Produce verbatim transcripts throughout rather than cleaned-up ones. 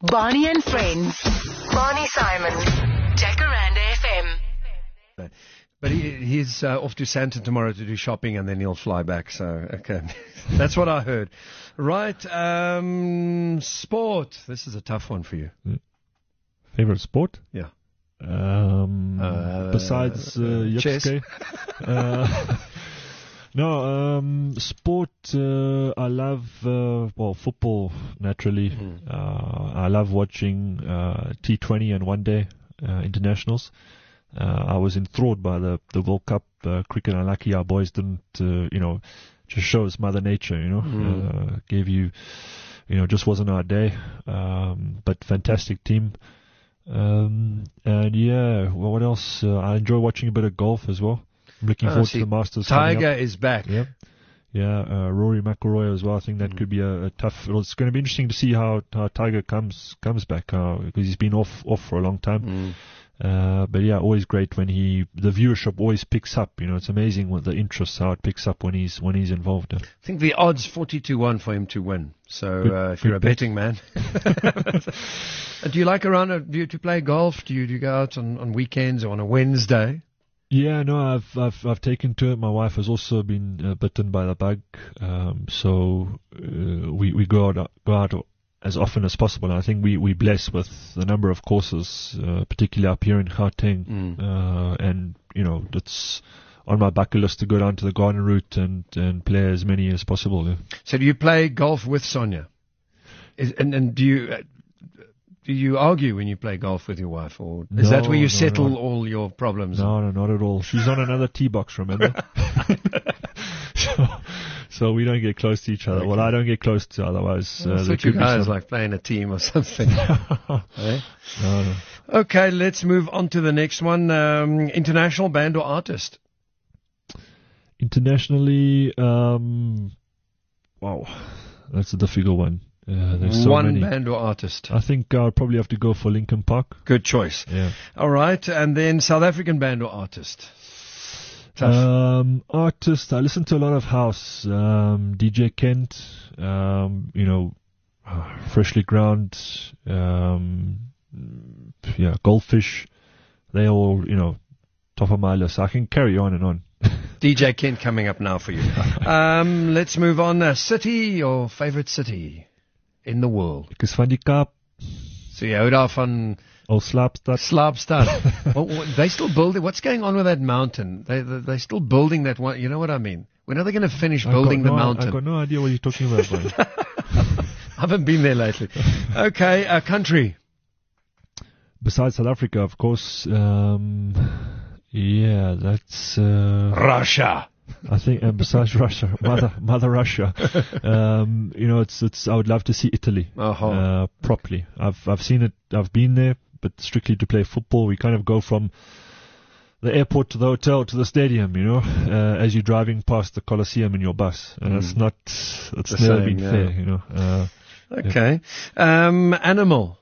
Barney and Friends. Barney Simon. Jacaranda F M. But he, he's uh, off to Santa tomorrow to do shopping, and then he'll fly back. So, okay. That's what I heard. Right. Um, sport. This is a tough one for you. Favorite sport? Yeah. Um, uh, besides uh, chess. uh, no, um, sport. Uh, I love uh, well football naturally. Mm. Uh, I love watching uh, T twenty and one day uh, internationals. Uh, I was enthralled by the the World Cup uh, cricket. And lucky our boys didn't, uh, you know, just shows Mother Nature. You know, mm. uh, gave you, you know, just wasn't our day. Um, but fantastic team. Um, and yeah, well, what else? Uh, I enjoy watching a bit of golf as well. I'm looking oh, forward see, to the Masters. Tiger is back. Yeah, yeah. Uh, Rory McIlroy as well. I think that mm. could be a, a tough. Well, it's going to be interesting to see how, how Tiger comes comes back uh, because he's been off off for a long time. Mm. Uh, but yeah, always great when he the viewership always picks up. You know, it's amazing what the interest how it picks up when he's when he's involved. I think the odds forty to one for him to win. So good, uh, if you're a bet. betting man, do you like around? Uh, do you to play golf? Do you, do you go out on, on weekends or on a Wednesday? Yeah, no, I've I've I've taken to it. My wife has also been uh, bitten by the bug, um, so uh, we we go out go out as often as possible. And I think we we blessed with the number of courses, uh, particularly up here in Gauteng, mm. uh, and you know that's on my bucket list to go down to the garden route and and play as many as possible. Yeah. So do you play golf with Sonia? Is, and and do you? Uh, Do you argue when you play golf with your wife, or is no, that where you no, settle no. all your problems? No, no, not at all. She's on another tee box, remember? so, so we don't get close to each other. Okay. Well, I don't get close to otherwise. Well, uh, so you guys like playing a team or something. eh? No, no. Okay, let's move on to the next one. Um, international band or artist? Internationally, um, wow, that's a difficult one. Uh, there's so One many. band or artist? I think I'll probably have to go for Linkin Park. Good choice. Yeah. All right, and then South African band or artist? Tough. Um, artist, I listen to a lot of house. Um, D J Kent, um, you know, uh, Freshly Ground, um, yeah, Goldfish. They all, you know, top of my list. I can carry on and on. D J Kent coming up now for you. um, let's move on. Uh, city or favorite city in the world? Ek is van die Kaap. So you hou daarvan Ou Slaapstad. Slaapstad. well, they still building. What's going on with that mountain? They they they still building that one. You know what I mean? When are they going to finish building the no, mountain? I've got no idea what you're talking about. I haven't been there lately. Okay, a country. Besides South Africa, of course. Um, yeah, that's uh, Russia. I think, and besides Russia, Mother Mother Russia, um, you know, it's it's. I would love to see Italy uh-huh. uh, properly. I've I've seen it. I've been there, but strictly to play football. We kind of go from the airport to the hotel to the stadium, you know, uh, as you're driving past the Colosseum in your bus, and mm. it's not. It's the never same, been yeah. fair, you know. Uh, okay, yeah. um, animal.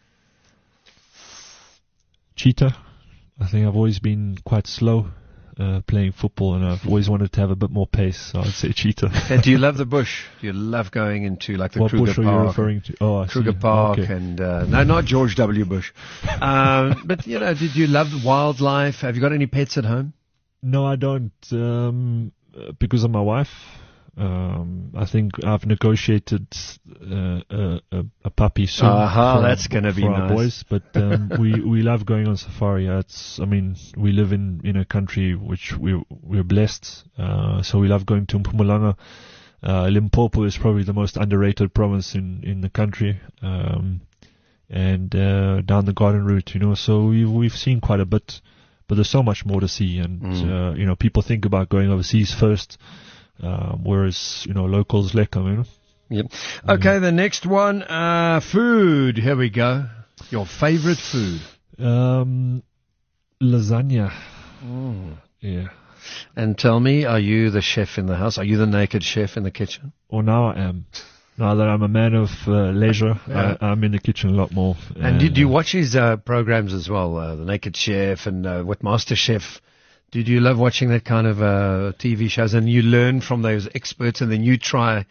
Cheetah. I think I've always been quite slow. Uh, playing football, and I've always wanted to have a bit more pace, so I'd say cheetah. And do you love the bush? Do you love going into like the what Kruger bush Park? Are you referring to? Oh, I Kruger see. Park okay. and uh, no, not George W. Bush. um, but you know, did you love wildlife? Have you got any pets at home? No, I don't. Um, because of my wife. Um, I think I've negotiated uh, a, a, a puppy soon. Aha, for that's our, going to be for nice. our boys, but um, we we love going on safari. It's, I mean, we live in, in a country which we we're blessed, uh, so we love going to Mpumalanga. Uh, Limpopo is probably the most underrated province in, in the country, um, and uh, down the garden route, you know. So we've we've seen quite a bit, but there's so much more to see, and mm. uh, you know, people think about going overseas first. Um, whereas, you know, locals lekker, you know. Yep. Okay, yeah. The next one, uh, food. Here we go. Your favorite food? Um, lasagna. Mm. Yeah. And tell me, are you the chef in the house? Are you the naked chef in the kitchen? Well, now I am. Now that I'm a man of uh, leisure, yeah. I, I'm in the kitchen a lot more. And, and did you watch his uh, programs as well? Uh, the Naked Chef and uh, with Master Chef. Did you love watching that kind of uh, T V shows, and you learn from those experts, and then you try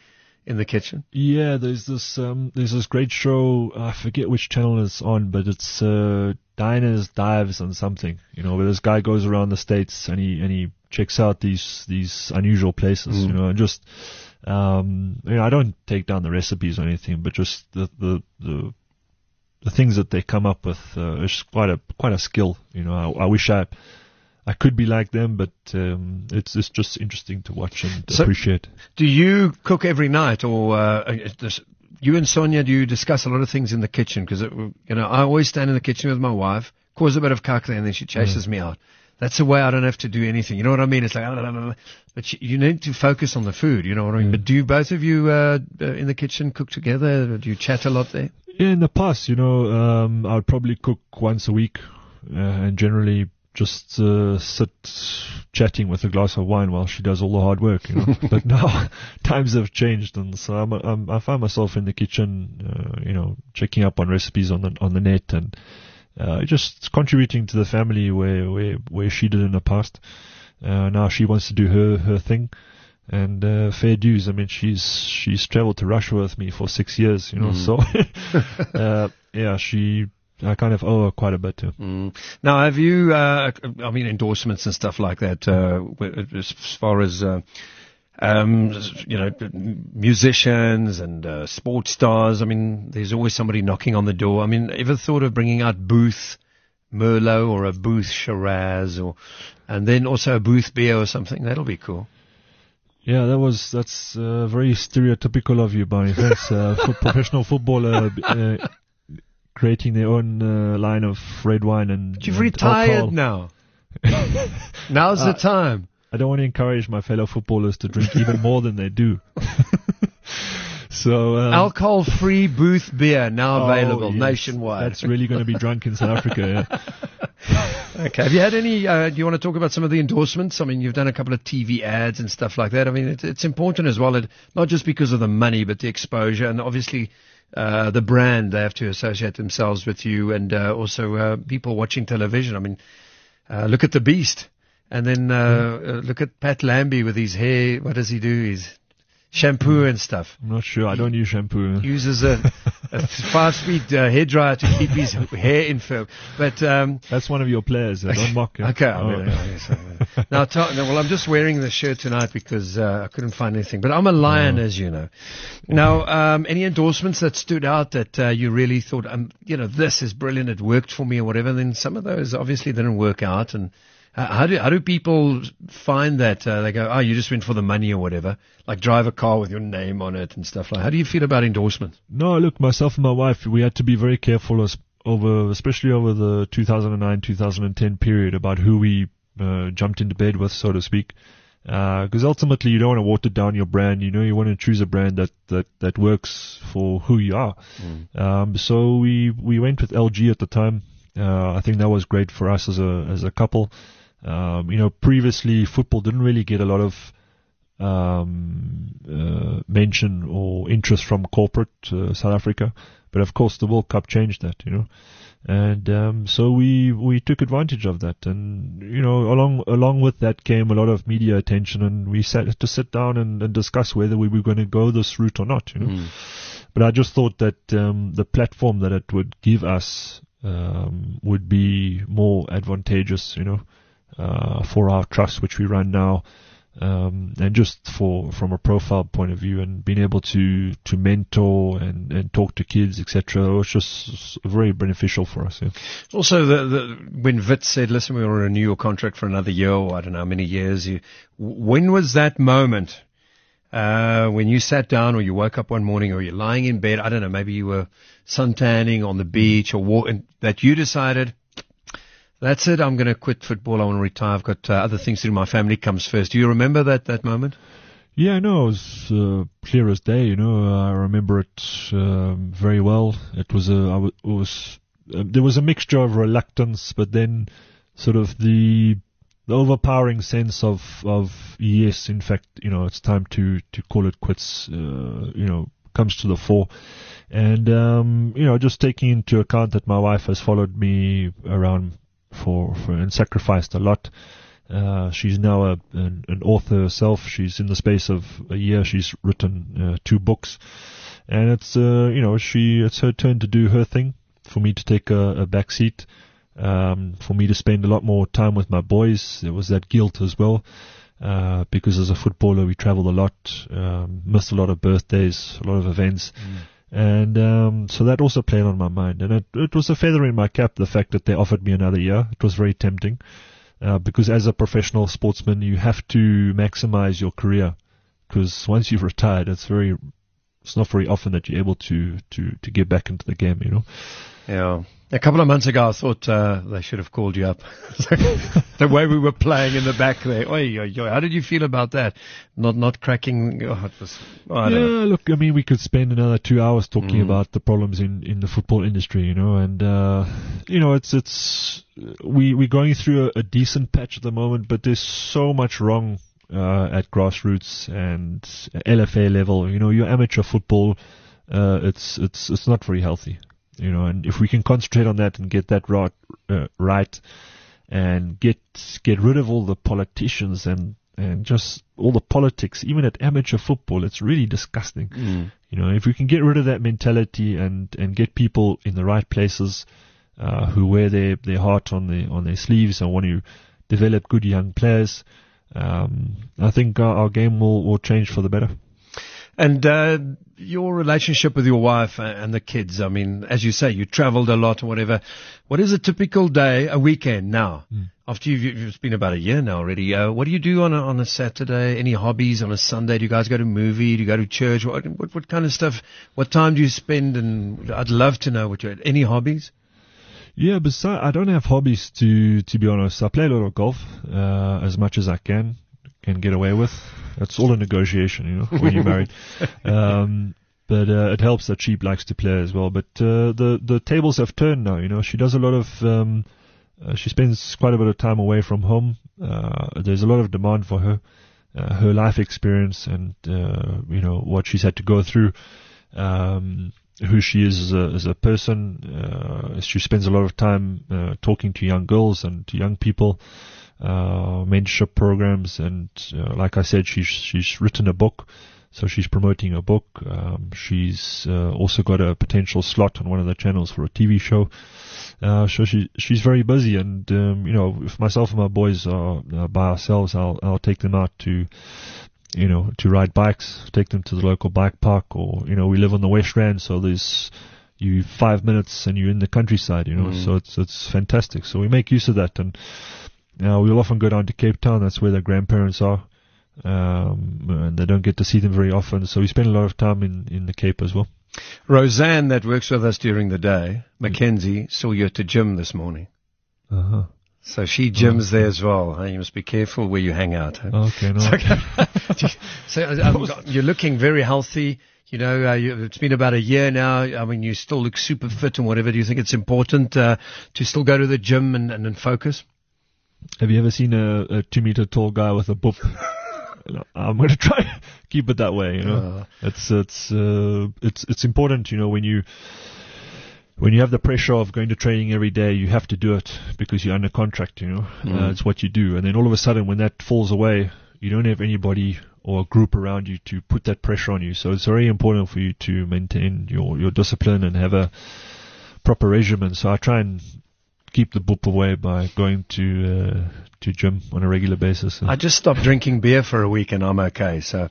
in the kitchen? Yeah, there's this um, there's this great show. I forget which channel it's on, but it's uh, Diners, Dives, and something. You know, where this guy goes around the States and he and he checks out these these unusual places. Mm. You know, and just um, you know, I don't take down the recipes or anything, but just the the the, the things that they come up with uh, is quite a quite a skill. You know, I, I wish I. I could be like them, but um, it's it's just interesting to watch and So- appreciate. Do you cook every night, or uh, is this, you and Sonia, do you discuss a lot of things in the kitchen? Because you know, I always stand in the kitchen with my wife, cause a bit of kakle, and then she chases me out. That's the way I don't have to do anything. You know what I mean? It's like, but you, you need to focus on the food. You know what I mean? But do you, both of you uh, uh, in the kitchen cook together? Or do you chat a lot there? Yeah, in the past, you know, um, I would probably cook once a week, uh, and generally just uh, sit chatting with a glass of wine while she does all the hard work, you know. But now times have changed, and so I'm, I'm, I find myself in the kitchen, uh, you know, checking up on recipes on the on the net and uh, just contributing to the family where where where she did in the past. Uh, now she wants to do her her thing, and uh, fair dues. I mean, she's she's traveled to Russia with me for six years, you know. Mm. So uh, yeah, she. I kind of owe her quite a bit too. Mm. Now, have you, uh, I mean, endorsements and stuff like that, uh, as far as, uh, um, you know, musicians and uh, sports stars? I mean, there's always somebody knocking on the door. I mean, ever thought of bringing out Booth Merlot or a Booth Shiraz, or, and then also a Booth beer or something? That'll be cool. Yeah, that was that's uh, very stereotypical of you, Barney. Thanks. Uh, for professional footballer. Uh, creating their own uh, line of red wine and But you've and retired alcohol. now. Now's Uh, the time. I don't want to encourage my fellow footballers to drink even more than they do. So um, Alcohol-free Booth beer now oh, available yes, nationwide. That's really going to be drunk in South Africa. Yeah. Okay. Have you had any, uh, do you want to talk about some of the endorsements? I mean, you've done a couple of T V ads and stuff like that. I mean, it, it's important as well, it, not just because of the money, but the exposure and obviously uh, the brand. They have to associate themselves with you, and uh, also uh, people watching television. I mean, uh, look at the Beast, and then uh, uh, look at Pat Lambie with his hair. What does he do? His shampoo and stuff. I'm not sure. I don't use shampoo. Uses a, a five-speed uh, hairdryer to keep his hair in firm. But um, That's one of your players. Uh, don't mock him. okay. Oh. I mean, uh, yes, uh, now, to, no, well, I'm just wearing the shirt tonight because uh, I couldn't find anything. But I'm a lion, Oh. as you know. Now, um, any endorsements that stood out that uh, you really thought, um, you know, this is brilliant, it worked for me or whatever? And then some of those obviously didn't work out. And uh, how do how do people find that? Uh, they go, oh, you just went for the money or whatever. Like drive a car with your name on it and stuff like that. How do you feel about endorsements? No, look, myself and my wife, we had to be very careful as over, especially over the two thousand nine, two thousand ten period about who we uh, jumped into bed with, so to speak. Because ultimately, you don't want to water down your brand. You know, you want to choose a brand that, that, that works for who you are. Mm. Um, so we we went with L G at the time. Uh, I think that was great for us as a as a couple. Um, you know, previously football didn't really get a lot of um, uh, mention or interest from corporate uh, South Africa, but of course the World Cup changed that. You know. And um, so we we took advantage of that, and you know, along along with that came a lot of media attention, and we sat to sit down and, and discuss whether we were going to go this route or not. You know, Mm. but I just thought that um, the platform that it would give us um, would be more advantageous. You know, uh, for our trust which we run now. Um, and just for from a profile point of view, and being able to to mentor and, and talk to kids, et cetera, was just very beneficial for us. Yeah. Also, the, the, when Wits said, listen, we will renew your contract for another year, or I don't know how many years, you, when was that moment uh, when you sat down or you woke up one morning or you're lying in bed, I don't know, maybe you were suntanning on the beach or walk, and that you decided, that's it, I'm going to quit football, I want to retire, I've got uh, other things to do, my family comes first. Do you remember that, that moment? Yeah, no, it was uh, clear as day. You know, I remember it um, very well. It was a, I w- it was uh, there was a mixture of reluctance, but then sort of the the overpowering sense of of yes, in fact, you know, it's time to to call it quits. Uh, you know, comes to the fore, and um, you know, just taking into account that my wife has followed me around for, for and sacrificed a lot. Uh, she's now a, an, an author herself. She's in the space of a year. She's written uh, two books, and it's uh, you know she it's her turn to do her thing. For me to take a, a back seat, um, for me to spend a lot more time with my boys. There was that guilt as well, uh, because as a footballer we travelled a lot, um, missed a lot of birthdays, a lot of events, mm. and um, so that also played on my mind. And it, it was a feather in my cap, the fact that they offered me another year. It was very tempting, uh, because as a professional sportsman you have to maximise your career, because once you've retired, it's very it's not very often that you're able to, to, to get back into the game, you know. Yeah. A couple of months ago, I thought uh, they should have called you up. The way we were playing in the back there. Oy, oy, oy. How did you feel about that? Not not cracking. Oh, it was, oh, I yeah, don't know. Look, I mean, we could spend another two hours talking Mm. about the problems in, in the football industry, you know, and uh, you know, it's it's we we're going through a, a decent patch at the moment, but there's so much wrong uh, at grassroots and L F A level. You know, your amateur football, uh, it's it's it's not very healthy. You know, and if we can concentrate on that and get that right, uh, right, and get get rid of all the politicians and, and just all the politics, even at amateur football, it's really disgusting. Mm. You know, if we can get rid of that mentality and, and get people in the right places, uh, who wear their, their heart on their on their sleeves and want to develop good young players, um, I think our, our game will, will change for the better. And uh, your relationship with your wife and the kids, I mean, as you say, you traveled a lot or whatever. What is a typical day, a weekend now? Mm. After you've, you've, it's been about a year now already. Uh, what do you do on a, on a Saturday? Any hobbies on a Sunday? Do you guys go to a movie? Do you go to church? What, what, what kind of stuff? What time do you spend? And I'd love to know what you any hobbies? Yeah, besides, I don't have hobbies, to to be honest. I play a lot of golf, uh, as much as I can. Can get away with. That's all a negotiation, you know, when you're married. Um, but uh, it helps that she likes to play as well. But uh, the the tables have turned now. You know, she does a lot of. Um, uh, she spends quite a bit of time away from home. Uh, there's a lot of demand for her, uh, her life experience, and uh, you know what she's had to go through. Um, who she is as a, as a person. Uh, she spends a lot of time uh, talking to young girls and to young people. Uh, mentorship programs, and uh, like I said, she's she's written a book, so she's promoting a book. Um, she's uh, also got a potential slot on one of the channels for a T V show. Uh, so she she's very busy, and um, you know, if myself and my boys are uh, by ourselves, I'll I'll take them out to, you know, to ride bikes, take them to the local bike park, or you know, we live on the West Rand, so there's you five minutes and you're in the countryside, you know, mm. so it's it's fantastic. So we make use of that, and. Now, we'll often go down to Cape Town. That's where their grandparents are. Um, and they don't get to see them very often. So we spend a lot of time in, in the Cape as well. Roseanne, that works with us during the day, Mackenzie, saw you at the gym this morning. Uh-huh. So she gyms uh-huh. there as well. Huh? You must be careful where you hang out. Huh? Okay, no. So um, you're looking very healthy. You know, uh, you, it's been about a year now. I mean, you still look super fit and whatever. Do you think it's important uh, to still go to the gym and, and, and focus? Have you ever seen a, a two meter tall guy with a boop? I'm going to try keep it that way. You know, uh. it's it's uh, it's it's important. You know, when you when you have the pressure of going to training every day, you have to do it because you're under contract. You know, mm. uh, it's what you do. And then all of a sudden, when that falls away, you don't have anybody or a group around you to put that pressure on you. So it's very important for you to maintain your your discipline and have a proper regimen. So I try and keep the boop away by going to uh, to gym on a regular basis. I just stopped drinking beer for a week and I'm okay. So,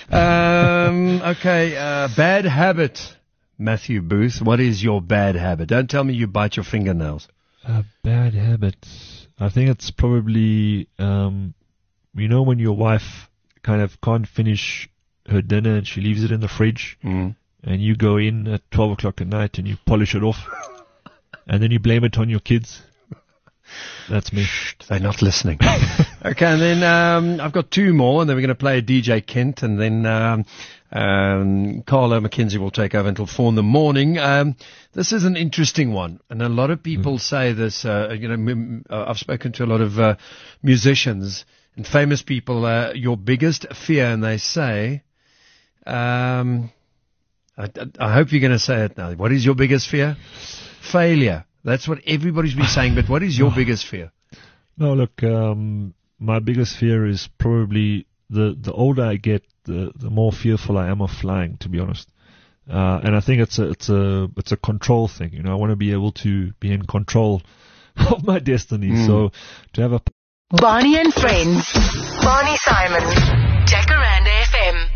um, okay, uh, bad habit, Matthew Booth. What is your bad habit? Don't tell me you bite your fingernails. A bad habit. I think it's probably, um, you know, when your wife kind of can't finish her dinner and she leaves it in the fridge, mm. and you go in at twelve o'clock at night and you polish it off. And then you blame it on your kids. That's me. Shh, they're not listening. Okay, and then um, I've got two more, and then we're going to play D J Kent, and then um, um, Carla McKenzie will take over until four in the morning. Um, this is an interesting one, and a lot of people mm. say this. Uh, you know, m- uh, I've spoken to a lot of uh, musicians and famous people. Uh, your biggest fear, and they say, um, I, I hope you're going to say it now. What is your biggest fear? Failure. That's what everybody's been saying, but what is your biggest fear? No, look, um, my biggest fear is probably the, the older I get, the, the more fearful I am of flying, to be honest. Uh, and I think it's a, it's a, it's a control thing. You know, I want to be able to be in control of my destiny. Mm. So to have a Barney and Friends, Barney Simon, Jacaranda F M.